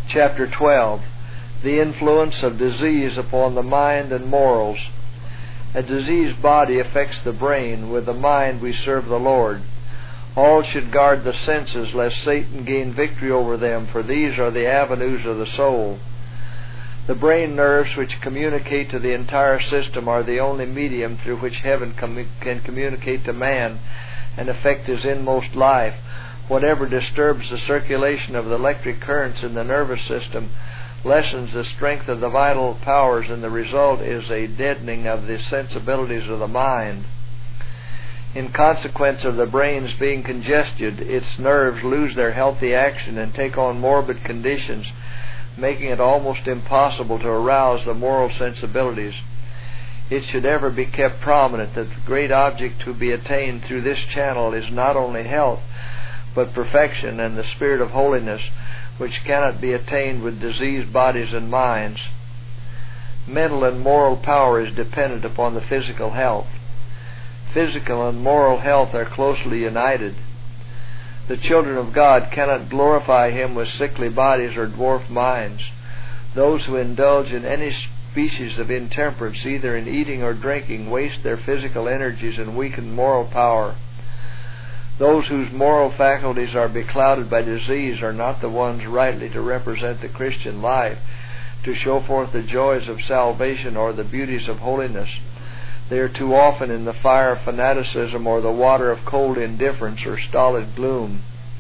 Chapter 12. The influence of disease upon the mind and morals. A diseased body affects the brain. With the mind we serve the Lord. All should guard the senses, lest Satan gain victory over them, for these are the avenues of the soul. The brain nerves, which communicate to the entire system, are the only medium through which heaven can communicate to man and affect his inmost life. Whatever disturbs the circulation of the electric currents in the nervous system lessens the strength of the vital powers, and the result is a deadening of the sensibilities of the mind. In consequence of the brain's being congested, its nerves lose their healthy action and take on morbid conditions, making it almost impossible to arouse the moral sensibilities. It should ever be kept prominent that the great object to be attained through this channel is not only health, but perfection and the spirit of holiness, which cannot be attained with diseased bodies and minds. Mental and moral power is dependent upon the physical health. Physical and moral health are closely united. The children of God cannot glorify Him with sickly bodies or dwarfed minds. Those who indulge in any species of intemperance, either in eating or drinking, waste their physical energies and weaken moral power. Those whose moral faculties are beclouded by disease are not the ones rightly to represent the Christian life, to show forth the joys of salvation or the beauties of holiness. They are too often in the fire of fanaticism or the water of cold indifference or stolid gloom.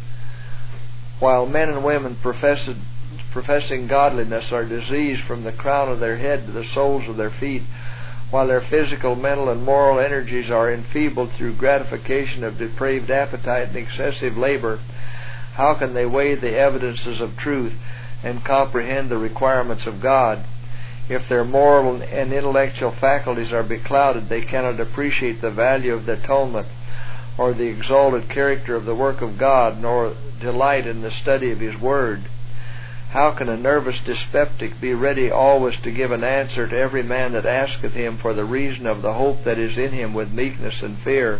While men and women professing godliness are diseased from the crown of their head to the soles of their feet, while their physical, mental, and moral energies are enfeebled through gratification of depraved appetite and excessive labor, how can they weigh the evidences of truth and comprehend the requirements of God? If their moral and intellectual faculties are beclouded, they cannot appreciate the value of the atonement or the exalted character of the work of God, nor delight in the study of His Word. How can a nervous dyspeptic be ready always to give an answer to every man that asketh him for the reason of the hope that is in him with meekness and fear?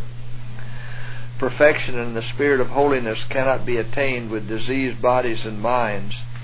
Perfection and the spirit of holiness cannot be attained with diseased bodies and minds.